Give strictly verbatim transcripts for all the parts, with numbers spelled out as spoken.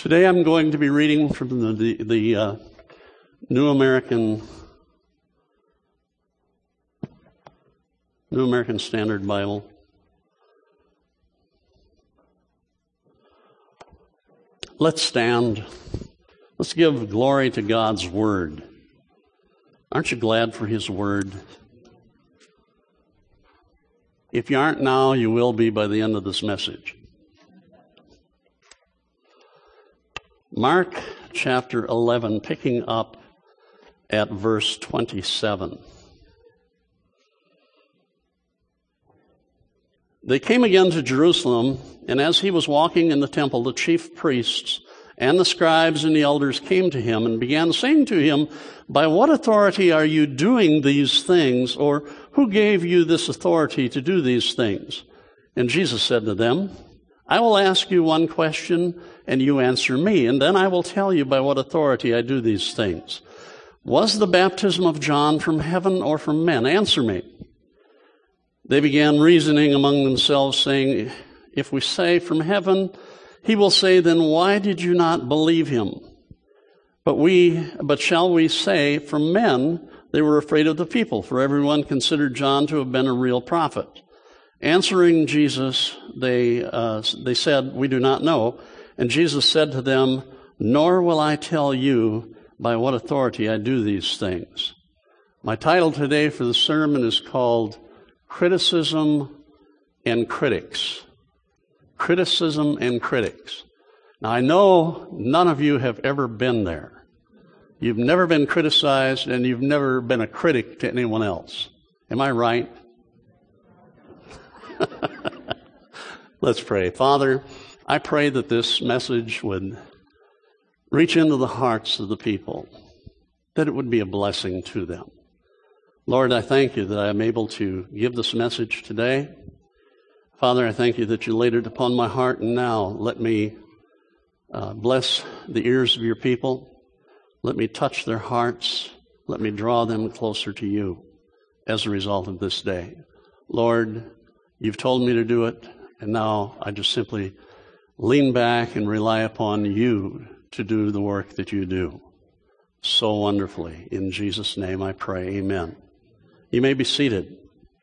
Today I'm going to be reading from the, the, the uh, New American New American Standard Bible. Let's stand. Let's give glory to God's Word. Aren't you glad for His Word? If you aren't now, you will be by the end of this message. Mark chapter eleven, picking up at verse twenty-seven. They came again to Jerusalem, and as he was walking in the temple, the chief priests and the scribes and the elders came to him and began saying to him, "By what authority are you doing these things, or who gave you this authority to do these things?" And Jesus said to them, "I will ask you one question, and you answer me, and then I will tell you by what authority I do these things. Was the baptism of John from heaven or from men? Answer me." They began reasoning among themselves, saying, "If we say from heaven, he will say, then why did you not believe him? But we, but shall we say from men?" They were afraid of the people, for everyone considered John to have been a real prophet. Answering Jesus, they uh, they said, "We do not know." And Jesus said to them, "Nor will I tell you by what authority I do these things." My title today for the sermon is called Criticism and Critics. Criticism and Critics. Now, I know none of you have ever been there. You've never been criticized, and you've never been a critic to anyone else. Am I right? Let's pray. Father, I pray that this message would reach into the hearts of the people, that it would be a blessing to them. Lord, I thank you that I am able to give this message today. Father, I thank you that you laid it upon my heart, and now let me uh, bless the ears of your people. Let me touch their hearts. Let me draw them closer to you as a result of this day. Lord, you've told me to do it, and now I just simply lean back and rely upon you to do the work that you do so wonderfully. In Jesus' name I pray, amen. You may be seated.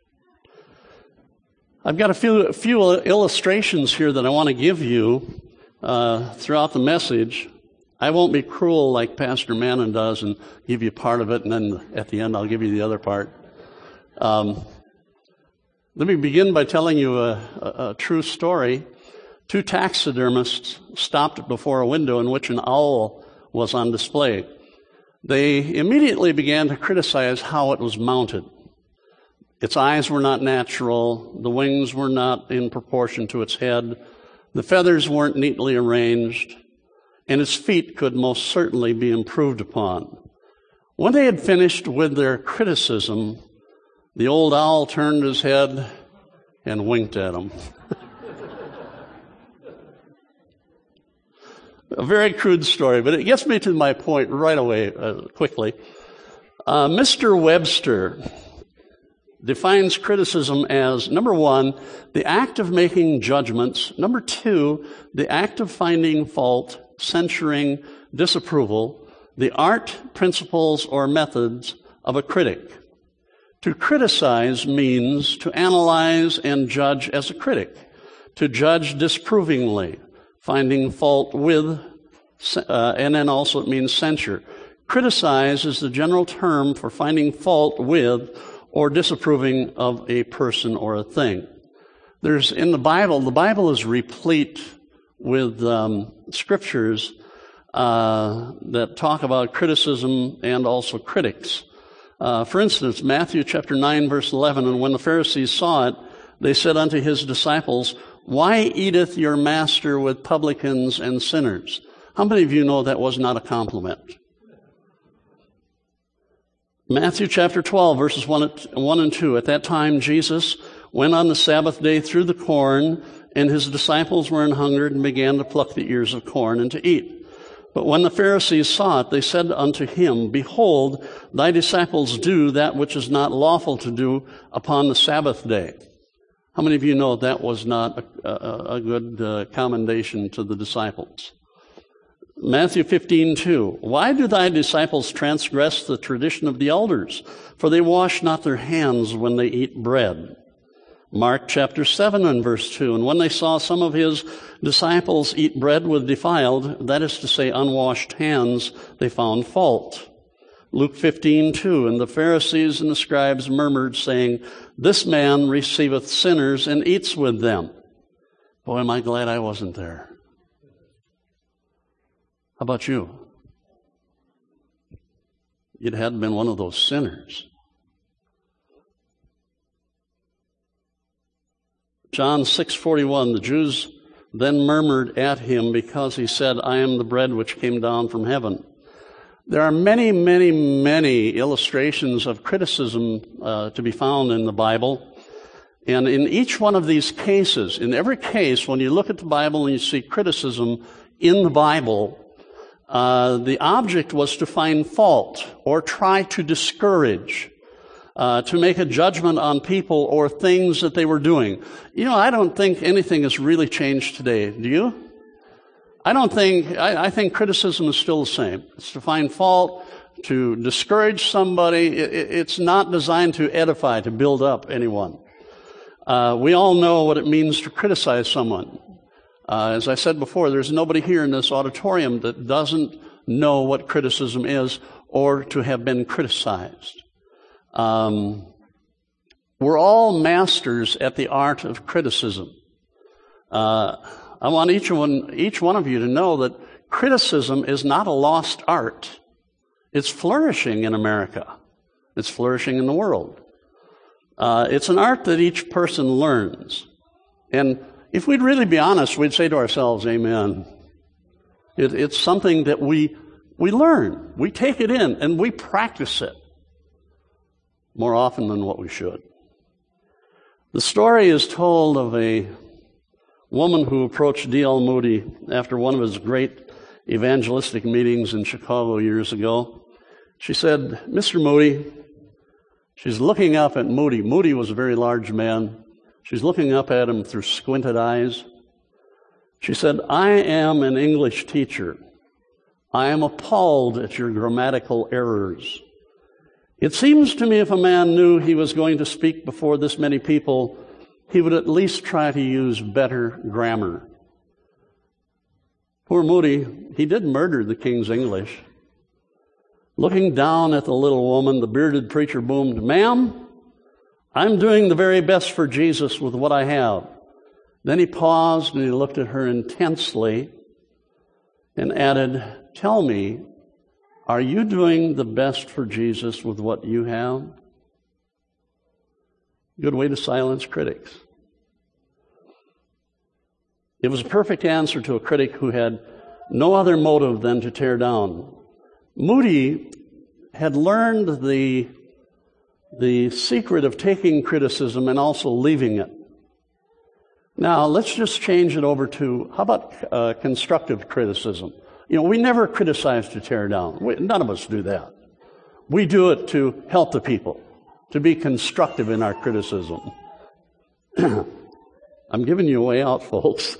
I've got a few, a few illustrations here that I want to give you uh, throughout the message. I won't be cruel like Pastor Mannon does and give you part of it, and then at the end I'll give you the other part. Um, let me begin by telling you a, a, a true story. Two taxidermists stopped before a window in which an owl was on display. They immediately began to criticize how it was mounted. Its eyes were not natural. The wings were not in proportion to its head. The feathers weren't neatly arranged. And its feet could most certainly be improved upon. When they had finished with their criticism, the old owl turned his head and winked at them. A very crude story, but it gets me to my point right away, uh, quickly. Uh, Mister Webster defines criticism as, number one, the act of making judgments. Number two, the act of finding fault, censuring, disapproval, the art, principles, or methods of a critic. To criticize means to analyze and judge as a critic, to judge disapprovingly, finding fault with, uh, and then also it means censure. Criticize is the general term for finding fault with or disapproving of a person or a thing. There's, in the Bible, the Bible is replete with um, scriptures uh, that talk about criticism and also critics. Uh, for instance, Matthew chapter nine, verse eleven, "And when the Pharisees saw it, they said unto his disciples, Why eateth your master with publicans and sinners?" How many of you know that was not a compliment? Matthew chapter twelve, verses one and two. "At that time Jesus went on the Sabbath day through the corn, and his disciples were an hungered and began to pluck the ears of corn and to eat. But when the Pharisees saw it, they said unto him, Behold, thy disciples do that which is not lawful to do upon the Sabbath day." How many of you know that was not a, a, a good uh, commendation to the disciples? Matthew fifteen two. Why do thy disciples transgress the tradition of the elders? For they wash not their hands when they eat bread. Mark chapter seven and verse two. And when they saw some of his disciples eat bread with defiled, that is to say, unwashed hands, they found fault. Luke fifteen two. And the Pharisees and the scribes murmured, saying, this man receiveth sinners and eats with them. Boy, am I glad I wasn't there. How about you? It had been one of those sinners. John six forty-one, the Jews then murmured at him because he said, I am the bread which came down from heaven. There are many, many, many illustrations of criticism uh, to be found in the Bible. And in each one of these cases, in every case, when you look at the Bible and you see criticism in the Bible, uh, the object was to find fault or try to discourage, uh, to make a judgment on people or things that they were doing. You know, I don't think anything has really changed today. Do you? I don't think, I, I think criticism is still the same. It's to find fault, to discourage somebody. It, it's not designed to edify, to build up anyone. Uh, we all know what it means to criticize someone. Uh, as I said before, there's nobody here in this auditorium that doesn't know what criticism is or to have been criticized. Um, we're all masters at the art of criticism. Uh, I want each one, each one of you to know that criticism is not a lost art. It's flourishing in America. It's flourishing in the world. Uh, it's an art that each person learns. And if we'd really be honest, we'd say to ourselves, amen. It, it's something that we, we learn. We take it in and we practice it more often than what we should. The story is told of a woman who approached D L Moody after one of his great evangelistic meetings in Chicago years ago. She said, Mister Moody, she's looking up at Moody. Moody was a very large man. She's looking up at him through squinted eyes. She said, I am an English teacher. I am appalled at your grammatical errors. It seems to me if a man knew he was going to speak before this many people, he would at least try to use better grammar. Poor Moody, he did murder the King's English. Looking down at the little woman, the bearded preacher boomed, Ma'am, I'm doing the very best for Jesus with what I have. Then he paused and he looked at her intensely and added, tell me, are you doing the best for Jesus with what you have? Good way to silence critics. It was a perfect answer to a critic who had no other motive than to tear down. Moody had learned the, the secret of taking criticism and also leaving it. Now, let's just change it over to, how about uh, constructive criticism? You know, we never criticize to tear down. We, none of us do that. We do it to help the people, to be constructive in our criticism. I'm giving you a way out, folks.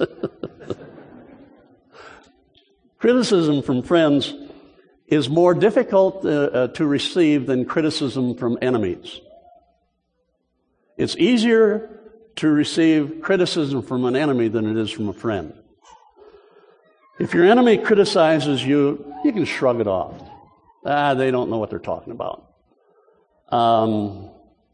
Criticism from friends is more difficult uh, uh, to receive than criticism from enemies. It's easier to receive criticism from an enemy than it is from a friend. If your enemy criticizes you, you can shrug it off. Ah, they don't know what they're talking about. Um,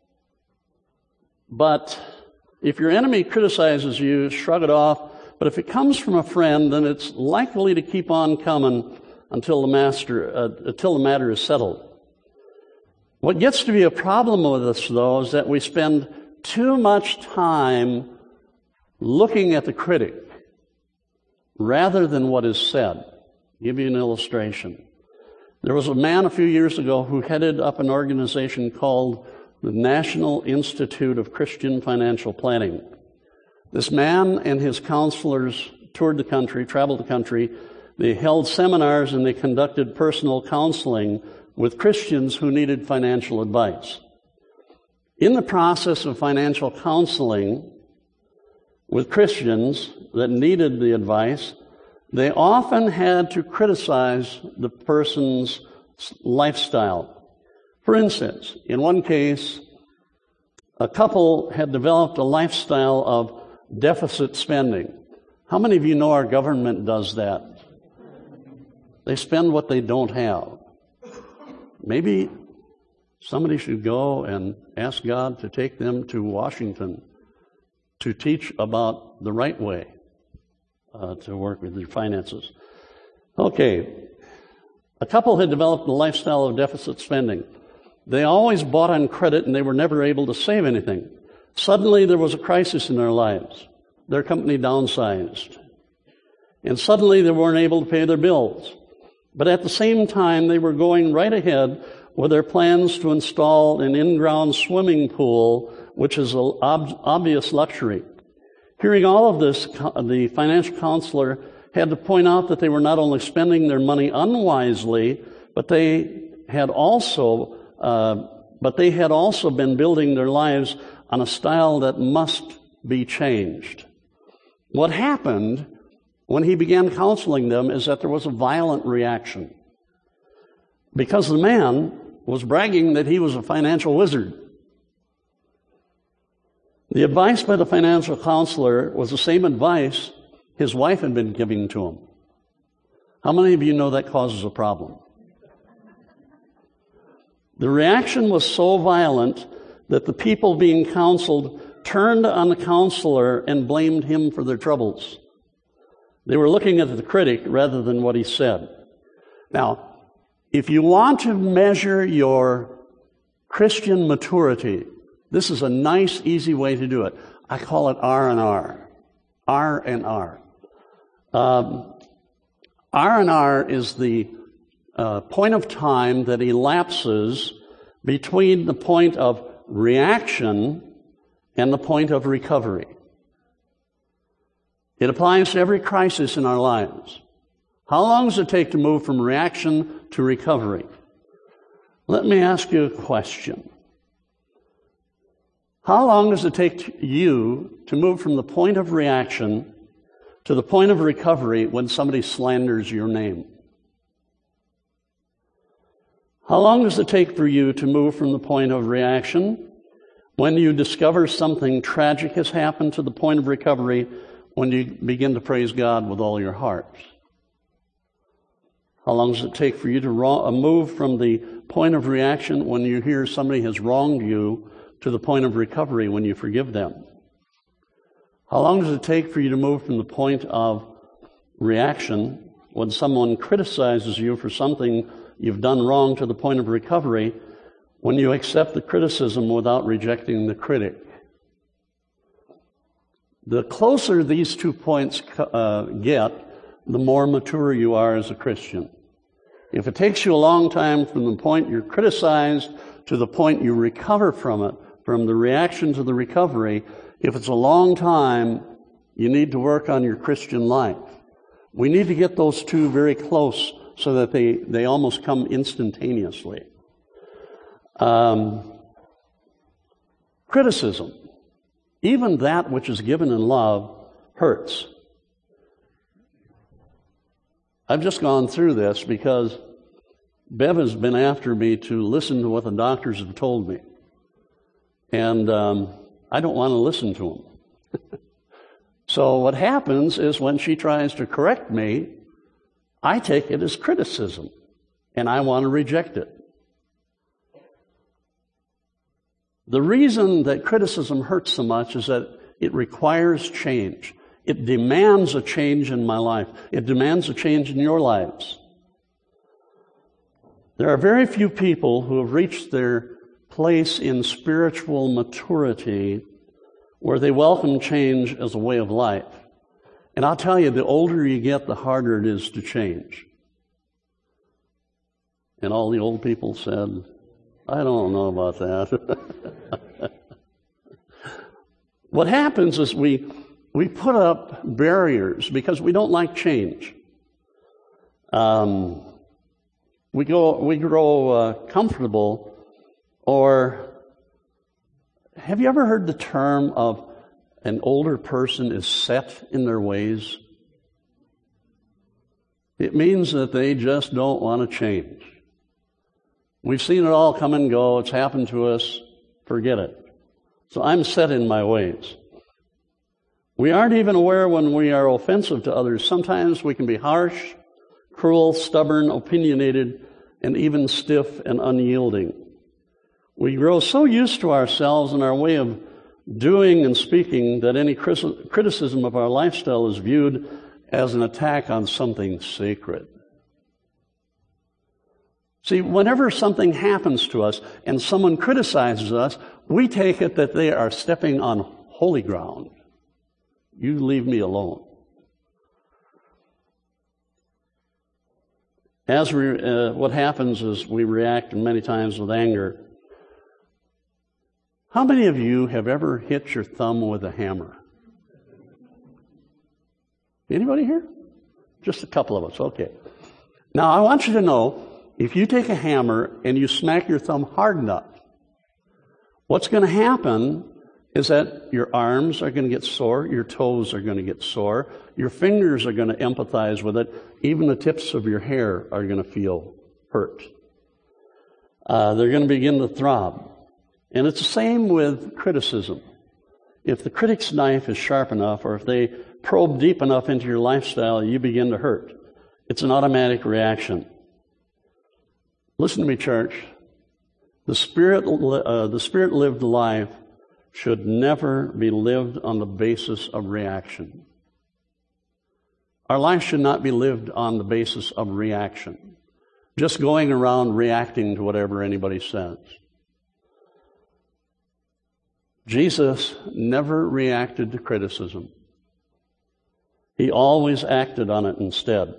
but if your enemy criticizes you, shrug it off. But if it comes from a friend, then it's likely to keep on coming until the master, uh, until the matter is settled. What gets to be a problem with us, though, is that we spend too much time looking at the critic rather than what is said. I'll give you an illustration. There was a man a few years ago who headed up an organization called the National Institute of Christian Financial Planning. This man and his counselors toured the country, traveled the country. They held seminars and they conducted personal counseling with Christians who needed financial advice. In the process of financial counseling with Christians that needed the advice, they often had to criticize the person's lifestyle. For instance, in one case, a couple had developed a lifestyle of deficit spending. How many of you know our government does that? They spend what they don't have. Maybe somebody should go and ask God to take them to Washington to teach about the right way uh, to work with your finances. Okay, a couple had developed a lifestyle of deficit spending. They always bought on credit and they were never able to save anything. Suddenly there was a crisis in their lives. Their company downsized. And suddenly they weren't able to pay their bills. But at the same time, they were going right ahead with their plans to install an in-ground swimming pool, which is an ob- obvious luxury. Hearing all of this, the financial counselor had to point out that they were not only spending their money unwisely, but they had also, uh, but they had also been building their lives on a style that must be changed. What happened when he began counseling them is that there was a violent reaction. Because the man was bragging that he was a financial wizard. The advice by the financial counselor was the same advice his wife had been giving to him. How many of you know that causes a problem? The reaction was so violent that the people being counseled turned on the counselor and blamed him for their troubles. They were looking at the critic rather than what he said. Now, if you want to measure your Christian maturity, this is a nice, easy way to do it. I call it R and R. R and R. Um, R and R is the uh, point of time that elapses between the point of reaction and the point of recovery. It applies to every crisis in our lives. How long does it take to move from reaction to recovery? Let me ask you a question. How long does it take you to move from the point of reaction to the point of recovery when somebody slanders your name? How long does it take for you to move from the point of reaction when you discover something tragic has happened to the point of recovery when you begin to praise God with all your heart? How long does it take for you to wrong, move from the point of reaction when you hear somebody has wronged you to the point of recovery when you forgive them? How long does it take for you to move from the point of reaction when someone criticizes you for something you've done wrong to the point of recovery when you accept the criticism without rejecting the critic? The closer these two points uh, get, the more mature you are as a Christian. If it takes you a long time from the point you're criticized to the point you recover from it, from the reaction to the recovery, if it's a long time, you need to work on your Christian life. We need to get those two very close so that they, they almost come instantaneously. Um, criticism. Even that which is given in love hurts. I've just gone through this because Bev has been after me to listen to what the doctors have told me. And um, I don't want to listen to them. So what happens is when she tries to correct me, I take it as criticism, and I want to reject it. The reason that criticism hurts so much is that it requires change. It demands a change in my life. It demands a change in your lives. There are very few people who have reached their place in spiritual maturity where they welcome change as a way of life. And I'll tell you, the older you get, the harder it is to change. And all the old people said, I don't know about that. What happens is we we put up barriers because we don't like change. Um, we go we grow uh, comfortable. Or have you ever heard the term of an older person is set in their ways? It means that they just don't want to change. We've seen it all come and go. It's happened to us. Forget it. So I'm set in my ways. We aren't even aware when we are offensive to others. Sometimes we can be harsh, cruel, stubborn, opinionated, and even stiff and unyielding. We grow so used to ourselves and our way of doing and speaking that any criticism of our lifestyle is viewed as an attack on something sacred. See, whenever something happens to us and someone criticizes us, we take it that they are stepping on holy ground. You leave me alone. As we, uh, what happens is we react many times with anger. How many of you have ever hit your thumb with a hammer? Anybody here? Just a couple of us, okay. Now, I want you to know, if you take a hammer and you smack your thumb hard enough, what's going to happen is that your arms are going to get sore, your toes are going to get sore, your fingers are going to empathize with it, even the tips of your hair are going to feel hurt. Uh, they're going to begin to throb. And it's the same with criticism. If the critic's knife is sharp enough, or if they probe deep enough into your lifestyle, you begin to hurt. It's an automatic reaction. Listen to me, church. The spirit, uh, the spirit-lived life should never be lived on the basis of reaction. Our life should not be lived on the basis of reaction, just going around reacting to whatever anybody says. Jesus never reacted to criticism. He always acted on it instead.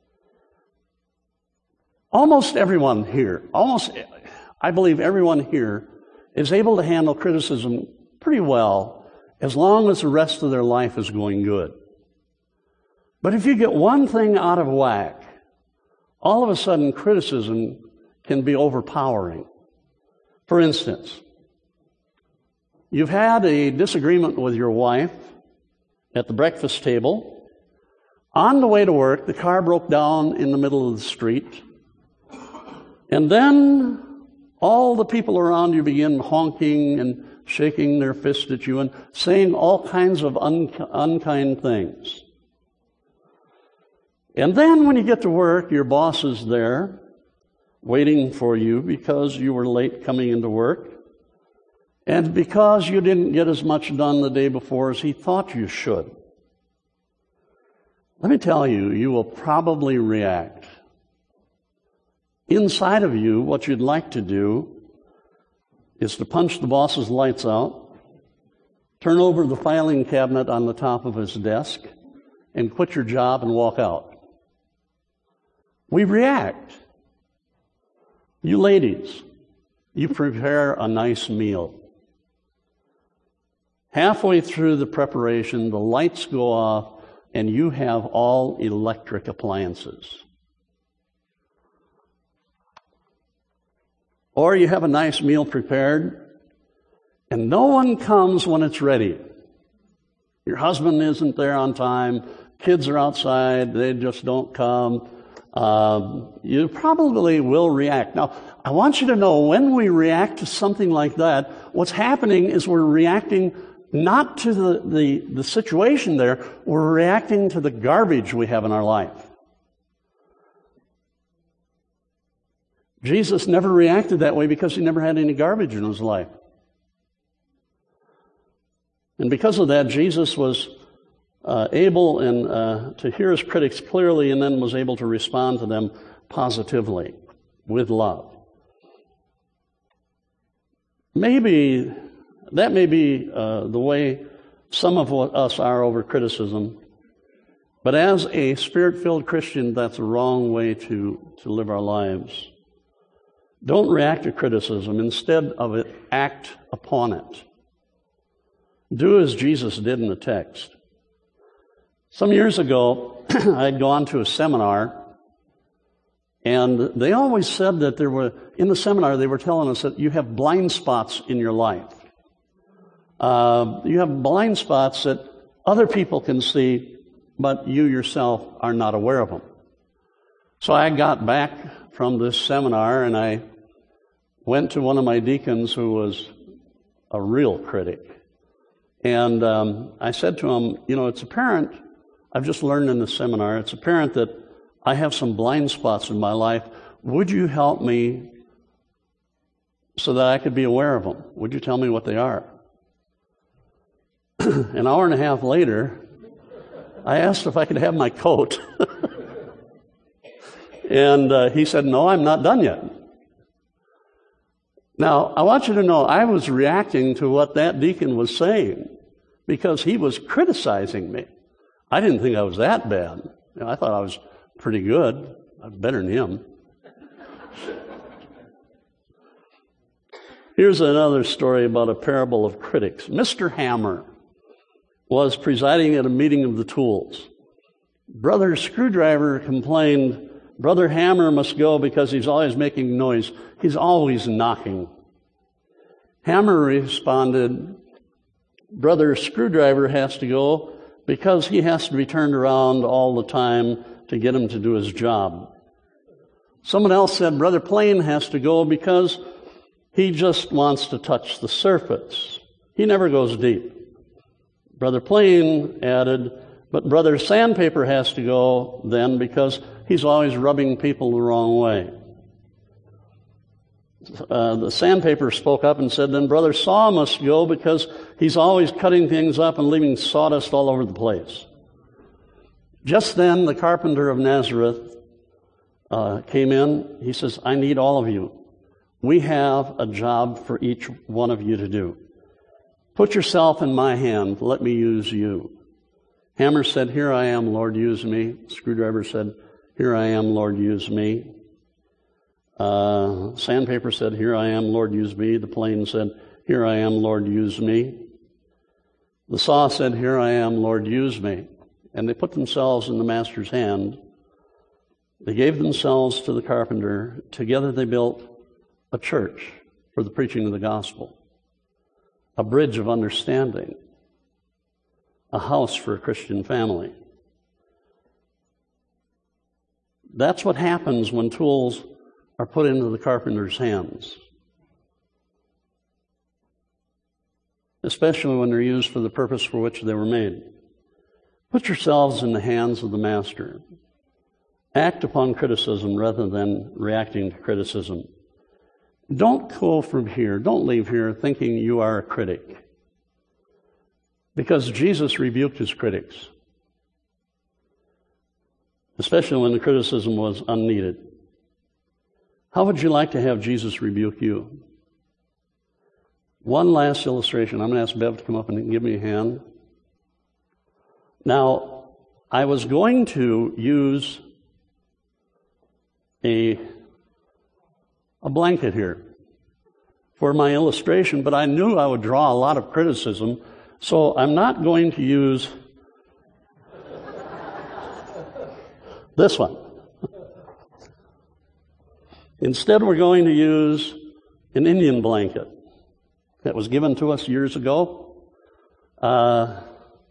Almost everyone here, almost, I believe everyone here is able to handle criticism pretty well as long as the rest of their life is going good. But if you get one thing out of whack, all of a sudden criticism can be overpowering. For instance, you've had a disagreement with your wife at the breakfast table. On the way to work, the car broke down in the middle of the street. And then all the people around you begin honking and shaking their fist at you and saying all kinds of un- unkind things. And then when you get to work, your boss is there waiting for you because you were late coming into work and because you didn't get as much done the day before as he thought you should. Let me tell you, you will probably react. Inside of you, what you'd like to do is to punch the boss's lights out, turn over the filing cabinet on the top of his desk, and quit your job and walk out. We react. You ladies, you prepare a nice meal. Halfway through the preparation, the lights go off, and you have all electric appliances. Or you have a nice meal prepared, and no one comes when it's ready. Your husband isn't there on time, kids are outside, they just don't come. Um, you probably will react. Now, I want you to know when we react to something like that, what's happening is we're reacting not to the, the, the situation there, we're reacting to the garbage we have in our life. Jesus never reacted that way because he never had any garbage in his life. And because of that, Jesus was uh, able and uh, to hear his critics clearly and then was able to respond to them positively with love. Maybe that may be uh, the way some of us are over criticism, but as a Spirit-filled Christian, that's the wrong way to, to live our lives. Don't react to criticism. Instead of it, act upon it. Do as Jesus did in the text. Some years ago, I'd gone to a seminar, and they always said that there were, in the seminar, they were telling us that you have blind spots in your life. Uh, you have blind spots that other people can see, but you yourself are not aware of them. So I got back from this seminar and I went to one of my deacons who was a real critic. And um, I said to him, you know, it's apparent, I've just learned in the seminar, it's apparent that I have some blind spots in my life. Would you help me so that I could be aware of them? Would you tell me what they are? An hour and a half later, I asked if I could have my coat. And uh, he said, no, I'm not done yet. Now, I want you to know, I was reacting to what that deacon was saying because he was criticizing me. I didn't think I was that bad. You know, I thought I was pretty good. I'm better than him. Here's another story about a parable of critics. Mister Hammer was presiding at a meeting of the tools. Brother Screwdriver complained, Brother Hammer must go because he's always making noise. He's always knocking. Hammer responded, Brother Screwdriver has to go because he has to be turned around all the time to get him to do his job. Someone else said, Brother Plain has to go because he just wants to touch the surface. He never goes deep. Brother Plain added, but Brother Sandpaper has to go then because he's always rubbing people the wrong way. Uh, the Sandpaper spoke up and said, then Brother Saw must go because he's always cutting things up and leaving sawdust all over the place. Just then, the carpenter of Nazareth uh, came in. He says, I need all of you. We have a job for each one of you to do. Put yourself in my hand. Let me use you. Hammer said, here I am, Lord, use me. Screwdriver said, here I am, Lord, use me. Uh, Sandpaper said, here I am, Lord, use me. The Plane said, here I am, Lord, use me. The Saw said, here I am, Lord, use me. And they put themselves in the Master's hand. They gave themselves to the carpenter. Together they built a church for the preaching of the gospel, a bridge of understanding, a house for a Christian family. That's what happens when tools are put into the carpenter's hands, especially when they're used for the purpose for which they were made. Put yourselves in the hands of the Master. Act upon criticism rather than reacting to criticism. Don't go from here, don't leave here thinking you are a critic, because Jesus rebuked his critics, especially when the criticism was unneeded. How would you like to have Jesus rebuke you? One last illustration. I'm going to ask Bev to come up and give me a hand. Now, I was going to use a, a blanket here for my illustration, but I knew I would draw a lot of criticism, so I'm not going to use this one. Instead, we're going to use an Indian blanket that was given to us years ago. Uh,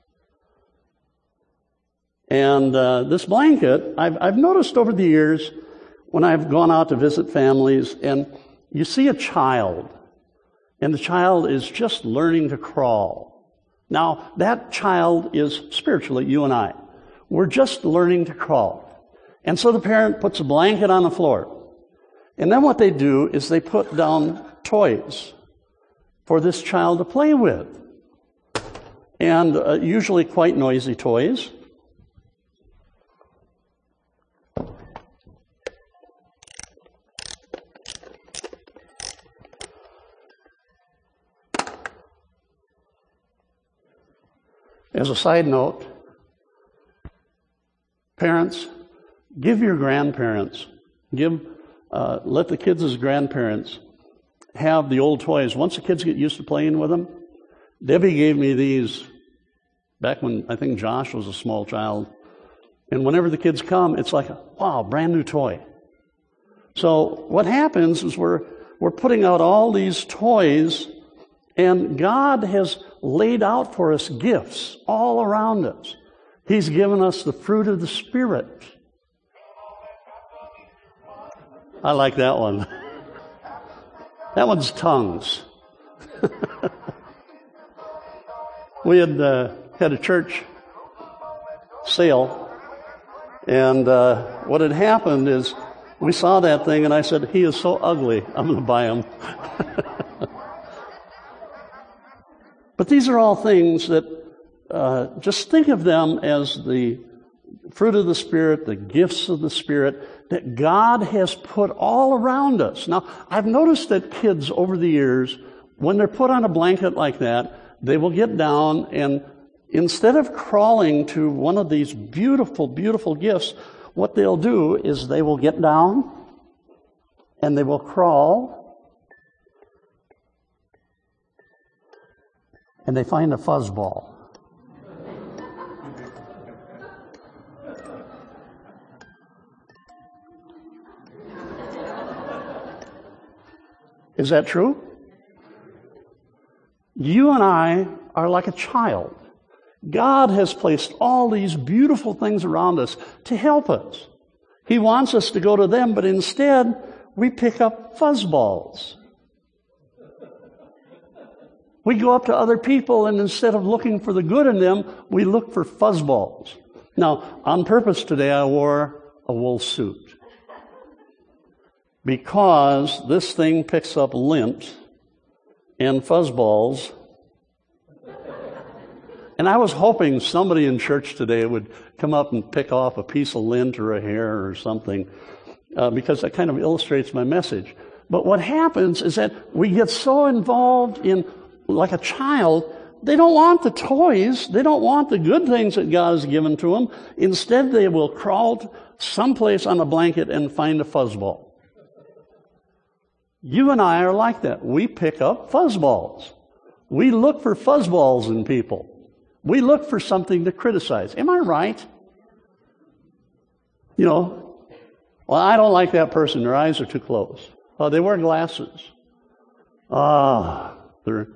and uh, this blanket, I've, I've noticed over the years when I've gone out to visit families, and you see a child, and the child is just learning to crawl. Now, that child is spiritually you and I. We're just learning to crawl. And so the parent puts a blanket on the floor. And then what they do is they put down toys for this child to play with. And uh, usually quite noisy toys. As a side note, parents, give your grandparents, give Uh, let the kids as grandparents have the old toys. Once the kids get used to playing with them, Debbie gave me these back when I think Josh was a small child. And whenever the kids come, it's like, a, wow, brand new toy. So what happens is we're, we're putting out all these toys, and God has laid out for us gifts all around us. He's given us the fruit of the Spirit. I like that one. That one's tongues. We had uh, had a church sale, and uh, what had happened is we saw that thing, and I said, he is so ugly, I'm going to buy him. But these are all things that uh, just think of them as the fruit of the Spirit, the gifts of the Spirit that God has put all around us. Now, I've noticed that kids over the years, when they're put on a blanket like that, they will get down, and instead of crawling to one of these beautiful, beautiful gifts, what they'll do is they will get down and they will crawl and they find a fuzzball. Is that true? You and I are like a child. God has placed all these beautiful things around us to help us. He wants us to go to them, but instead we pick up fuzzballs. We go up to other people, and instead of looking for the good in them, we look for fuzzballs. Now, on purpose today, I wore a wool suit because this thing picks up lint and fuzzballs. And I was hoping somebody in church today would come up and pick off a piece of lint or a hair or something, uh, because that kind of illustrates my message. But what happens is that we get so involved in, like a child, they don't want the toys. They don't want the good things that God has given to them. Instead, they will crawl someplace on a blanket and find a fuzzball. You and I are like that. We pick up fuzzballs. We look for fuzzballs in people. We look for something to criticize. Am I right? You know, well, I don't like that person. Their eyes are too close. Oh, they wear glasses. Ah, they're...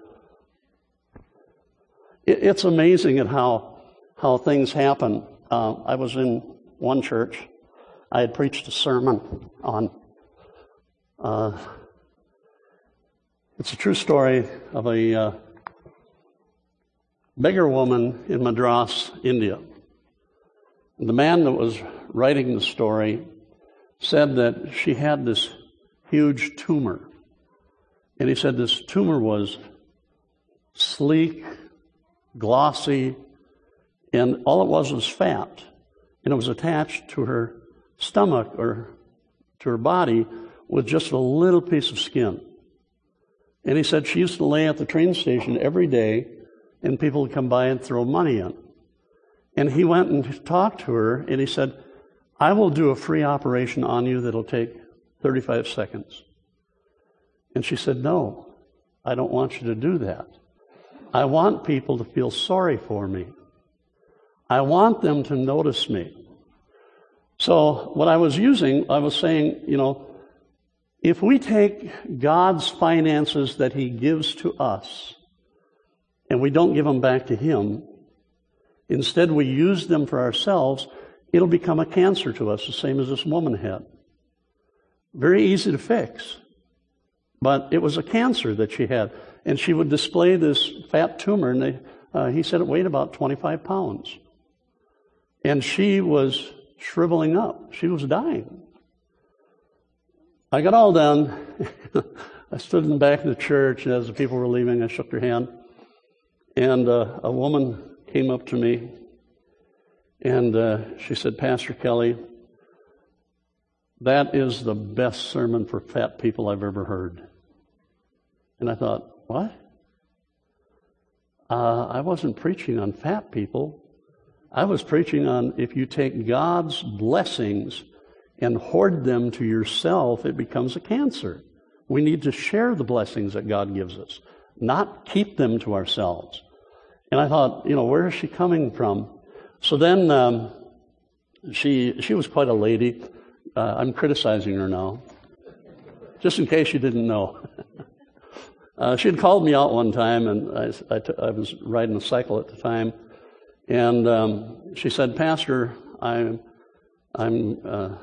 It, it's amazing at how how things happen. Uh, I was in one church. I had preached a sermon on... Uh, it's a true story of a... Uh, beggar woman in Madras, India. The man that was writing the story said that she had this huge tumor. And he said this tumor was sleek, glossy, and all it was was fat. And it was attached to her stomach or to her body with just a little piece of skin. And he said she used to lay at the train station every day, and people would come by and throw money in. And he went and talked to her, and he said, I will do a free operation on you that'll take thirty-five seconds. And she said, no, I don't want you to do that. I want people to feel sorry for me. I want them to notice me. So what I was using, I was saying, you know, if we take God's finances that He gives to us, and we don't give them back to Him, instead we use them for ourselves, it'll become a cancer to us, the same as this woman had. Very easy to fix. But it was a cancer that she had. And she would display this fat tumor, and they, uh, he said it weighed about twenty-five pounds. And she was shriveling up. She was dying. I got all done. I stood in the back of the church, and as the people were leaving, I shook her hand. And uh, a woman came up to me, and uh, she said, Pastor Kelly, that is the best sermon for fat people I've ever heard. And I thought, what? Uh, I wasn't preaching on fat people. I was preaching on if you take God's blessings and hoard them to yourself, it becomes a cancer. We need to share the blessings that God gives us, not keep them to ourselves. And I thought, you know, where is she coming from? So then um, she she was quite a lady. Uh, I'm criticizing her now, just in case you didn't know. uh, she had called me out one time, and I, I, t- I was riding a cycle at the time, and um, she said, Pastor, I'm, I'm, uh,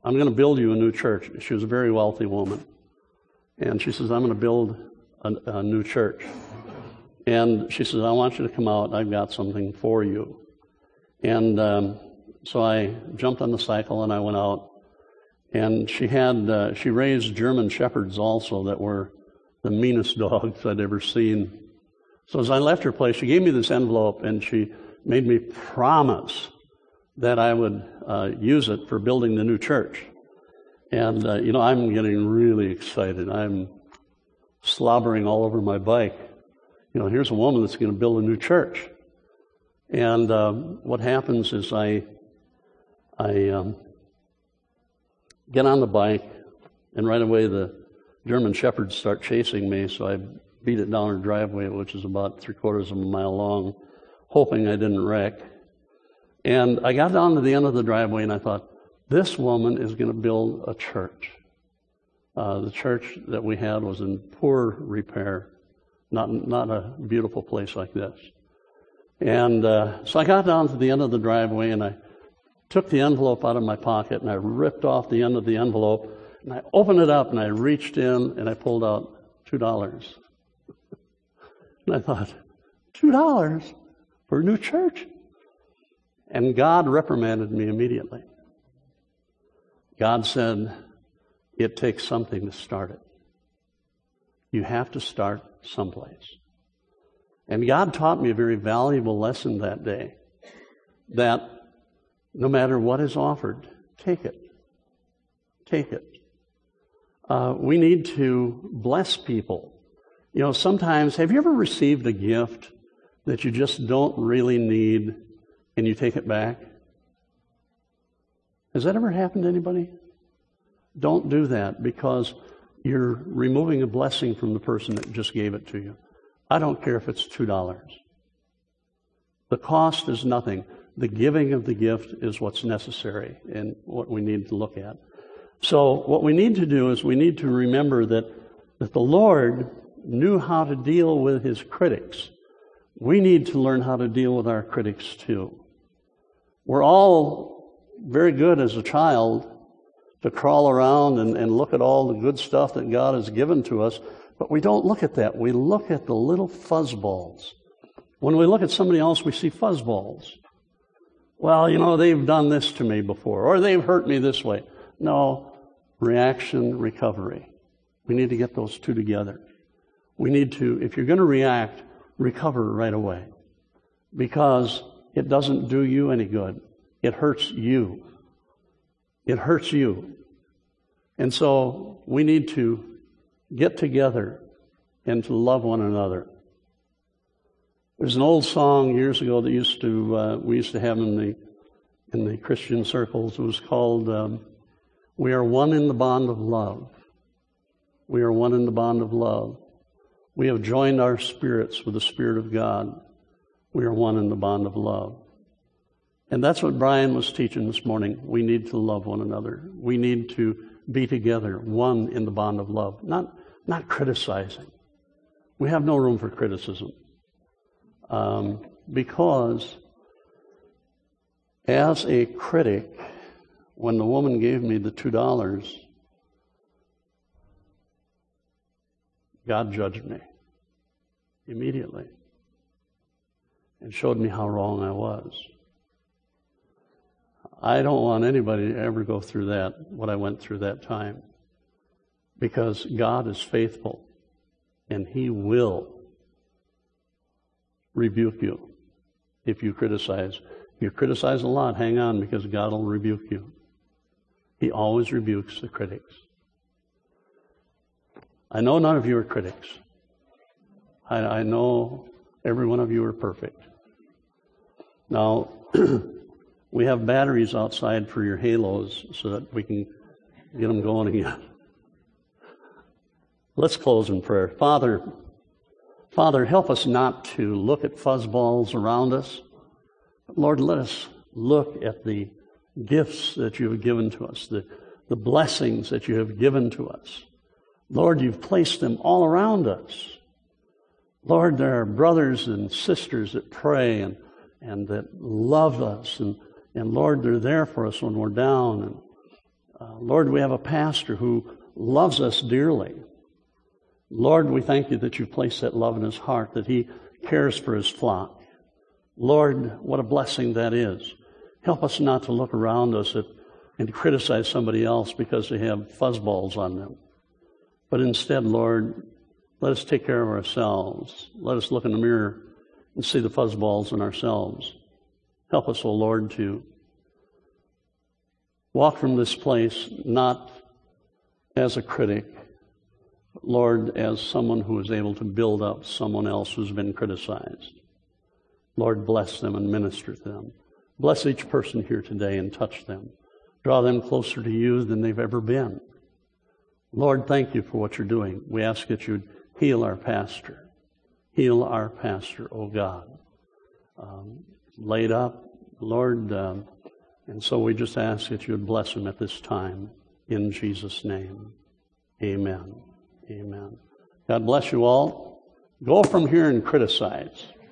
I'm going to build you a new church. She was a very wealthy woman. And she says, I'm going to build a, a new church. And she says, I want you to come out. I've got something for you. And um, so I jumped on the cycle and I went out. And she had, uh, she raised German Shepherds also that were the meanest dogs I'd ever seen. So as I left her place, she gave me this envelope and she made me promise that I would uh, use it for building the new church. And, uh, you know, I'm getting really excited. I'm slobbering all over my bike. You know, here's a woman that's going to build a new church. And um, what happens is I, I um, get on the bike, and right away the German Shepherds start chasing me, so I beat it down her driveway, which is about three quarters of a mile long, hoping I didn't wreck. And I got down to the end of the driveway, and I thought, this woman is going to build a church. Uh, the church that we had was in poor repair, not not a beautiful place like this. And uh, so I got down to the end of the driveway, and I took the envelope out of my pocket, and I ripped off the end of the envelope, and I opened it up, and I reached in, and I pulled out two dollars. And I thought, two dollars for a new church? And God reprimanded me immediately. God said, it takes something to start it. You have to start someplace. And God taught me a very valuable lesson that day, that no matter what is offered, take it. Take it. Uh, we need to bless people. You know, sometimes, have you ever received a gift that you just don't really need and you take it back? Has that ever happened to anybody? Don't do that, because you're removing a blessing from the person that just gave it to you. I don't care if it's two dollars. The cost is nothing. The giving of the gift is what's necessary and what we need to look at. So what we need to do is we need to remember that, that the Lord knew how to deal with his critics. We need to learn how to deal with our critics too. We're all very good as a child to crawl around and, and look at all the good stuff that God has given to us, but we don't look at that. We look at the little fuzzballs. When we look at somebody else, we see fuzzballs. Well, you know, they've done this to me before, or they've hurt me this way. No, reaction, recovery. We need to get those two together. We need to, if you're going to react, recover right away, because it doesn't do you any good. It hurts you. It hurts you. And so we need to get together and to love one another. There's an old song years ago that used to uh, we used to have in the in the Christian circles. It was called um, "We Are One in the Bond of Love." We are one in the bond of love. We have joined our spirits with the Spirit of God. We are one in the bond of love. And that's what Brian was teaching this morning. We need to love one another. We need to be together, one in the bond of love, not not criticizing. We have no room for criticism. Um, because as a critic, when the woman gave me the two dollars, God judged me immediately and showed me how wrong I was. I don't want anybody to ever go through that, what I went through that time, because God is faithful and He will rebuke you if you criticize. If you criticize a lot, hang on, because God will rebuke you. He always rebukes the critics. I know none of you are critics. I, I know every one of you are perfect. Now, we have batteries outside for your halos so that we can get them going again. Let's close in prayer. Father, Father, help us not to look at fuzzballs around us. Lord, let us look at the gifts that you have given to us, the, the blessings that you have given to us. Lord, you've placed them all around us. Lord, there are brothers and sisters that pray and, and that love us. And, and Lord, they're there for us when we're down. And Uh, Lord, we have a pastor who loves us dearly. Lord, we thank you that you placed that love in his heart, that he cares for his flock. Lord, what a blessing that is. Help us not to look around us at, and criticize somebody else because they have fuzzballs on them. But instead, Lord, let us take care of ourselves. Let us look in the mirror and see the fuzzballs in ourselves. Help us, O Lord, to walk from this place not as a critic, but Lord, as someone who is able to build up someone else who's been criticized. Lord, bless them and minister to them. Bless each person here today and touch them. Draw them closer to you than they've ever been. Lord, thank you for what you're doing. We ask that you'd heal our pastor. Heal our pastor, oh God. Um, laid up, Lord, um, and so we just ask that you would bless him at this time. In Jesus' name, amen. Amen. God bless you all. Go from here and criticize.